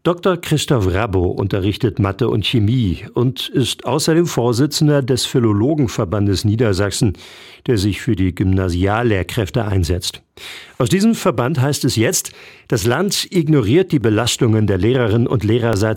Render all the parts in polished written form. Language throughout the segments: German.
Dr. Christoph Rabbo unterrichtet Mathe und Chemie und ist außerdem Vorsitzender des Philologenverbandes Niedersachsen, der sich für die Gymnasiallehrkräfte einsetzt. Aus diesem Verband heißt es jetzt, das Land ignoriert die Belastungen der Lehrerinnen und Lehrer seit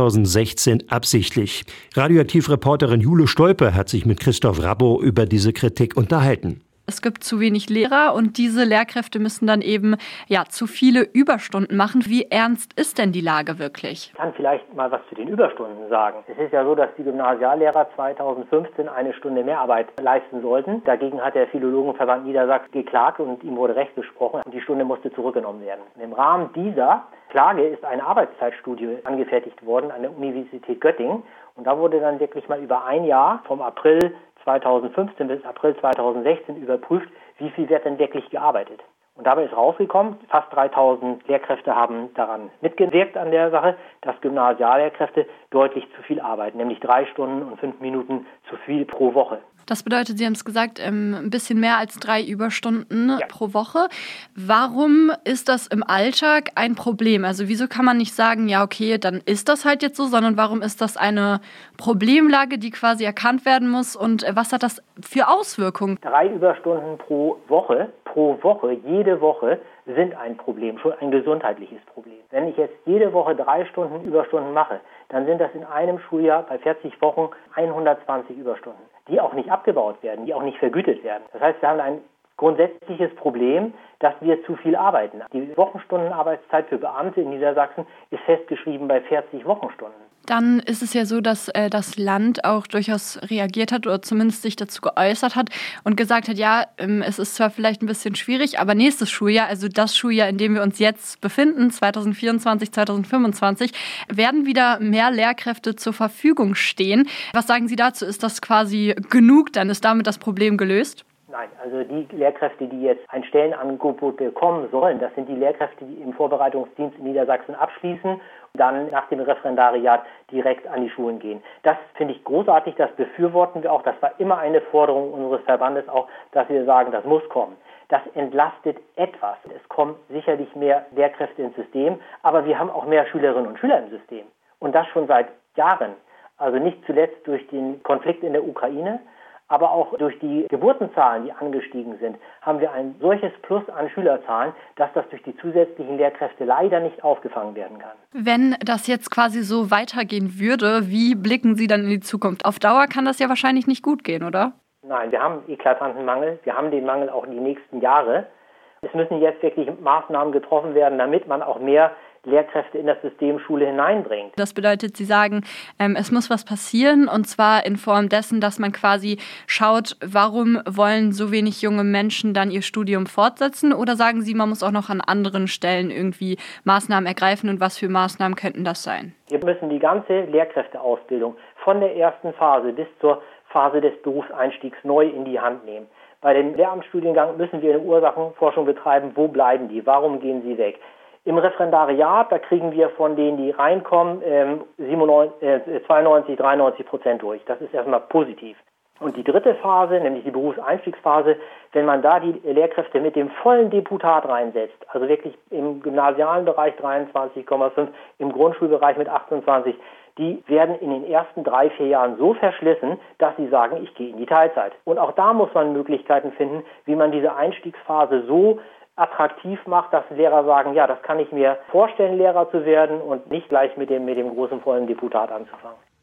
2016 absichtlich. Radioaktivreporterin Jule Stolpe hat sich mit Christoph Rabbo über diese Kritik unterhalten. Es gibt zu wenig Lehrer und diese Lehrkräfte müssen dann eben zu viele Überstunden machen. Wie ernst ist denn die Lage wirklich? Ich kann vielleicht mal was zu den Überstunden sagen. Es ist ja so, dass die Gymnasiallehrer 2015 eine Stunde mehr Arbeit leisten sollten. Dagegen hat der Philologenverband Niedersachsen geklagt und ihm wurde Recht gesprochen und die Stunde musste zurückgenommen werden. Im Rahmen dieser Klage ist eine Arbeitszeitstudie angefertigt worden an der Universität Göttingen und da wurde dann wirklich mal über ein Jahr vom April 2015 bis April 2016 überprüft, wie viel wird denn wirklich gearbeitet. Und dabei ist rausgekommen, fast 3000 Lehrkräfte haben daran mitgewirkt an der Sache, dass Gymnasiallehrkräfte deutlich zu viel arbeiten, nämlich 3 Stunden und 5 Minuten zu viel pro Woche. Das bedeutet, Sie haben es gesagt, ein bisschen mehr als 3 Überstunden pro Woche. Warum ist das im Alltag ein Problem? Also wieso kann man nicht sagen, ja okay, dann ist das halt jetzt so, sondern warum ist das eine Problemlage, die quasi erkannt werden muss und was hat das für Auswirkungen? 3 Überstunden pro Woche, jede Woche sind ein Problem, schon ein gesundheitliches Problem. Wenn ich jetzt jede Woche 3 Stunden Überstunden mache, dann sind das in einem Schuljahr bei 40 Wochen 120 Überstunden, die auch nicht abgebaut werden, die auch nicht vergütet werden. Das heißt, wir haben ein grundsätzliches Problem, dass wir zu viel arbeiten. Die Wochenstundenarbeitszeit für Beamte in Niedersachsen ist festgeschrieben bei 40 Wochenstunden. Dann ist es ja so, dass das Land auch durchaus reagiert hat oder zumindest sich dazu geäußert hat und gesagt hat, es ist zwar vielleicht ein bisschen schwierig, aber nächstes Schuljahr, also das Schuljahr, in dem wir uns jetzt befinden, 2024, 2025, werden wieder mehr Lehrkräfte zur Verfügung stehen. Was sagen Sie dazu? Ist das quasi genug? Dann ist damit das Problem gelöst? Nein, also die Lehrkräfte, die jetzt ein Stellenangebot bekommen sollen, das sind die Lehrkräfte, die im Vorbereitungsdienst in Niedersachsen abschließen und dann nach dem Referendariat direkt an die Schulen gehen. Das finde ich großartig, das befürworten wir auch. Das war immer eine Forderung unseres Verbandes auch, dass wir sagen, das muss kommen. Das entlastet etwas. Es kommen sicherlich mehr Lehrkräfte ins System, aber wir haben auch mehr Schülerinnen und Schüler im System. Und das schon seit Jahren. Also nicht zuletzt durch den Konflikt in der Ukraine, aber auch durch die Geburtenzahlen, die angestiegen sind, haben wir ein solches Plus an Schülerzahlen, dass das durch die zusätzlichen Lehrkräfte leider nicht aufgefangen werden kann. Wenn das jetzt quasi so weitergehen würde, wie blicken Sie dann in die Zukunft? Auf Dauer kann das ja wahrscheinlich nicht gut gehen, oder? Nein, wir haben eklatanten Mangel. Wir haben den Mangel auch die nächsten Jahre. Es müssen jetzt wirklich Maßnahmen getroffen werden, damit man auch mehr Lehrkräfte in das System Schule hineinbringt. Das bedeutet, Sie sagen, es muss was passieren und zwar in Form dessen, dass man quasi schaut, warum wollen so wenig junge Menschen dann ihr Studium fortsetzen oder sagen Sie, man muss auch noch an anderen Stellen irgendwie Maßnahmen ergreifen und was für Maßnahmen könnten das sein? Wir müssen die ganze Lehrkräfteausbildung von der ersten Phase bis zur Phase des Berufseinstiegs neu in die Hand nehmen. Bei dem Lehramtsstudiengang müssen wir eine Ursachenforschung betreiben, wo bleiben die, warum gehen sie weg? Im Referendariat, da kriegen wir von denen, die reinkommen, 92-93% durch. Das ist erstmal positiv. Und die dritte Phase, nämlich die Berufseinstiegsphase, wenn man da die Lehrkräfte mit dem vollen Deputat reinsetzt, also wirklich im gymnasialen Bereich 23,5, im Grundschulbereich mit 28, die werden in den ersten 3-4 Jahren so verschlissen, dass sie sagen, ich gehe in die Teilzeit. Und auch da muss man Möglichkeiten finden, wie man diese Einstiegsphase so attraktiv macht, dass Lehrer sagen, ja, das kann ich mir vorstellen, Lehrer zu werden und nicht gleich mit dem großen vollen Deputat anzufangen.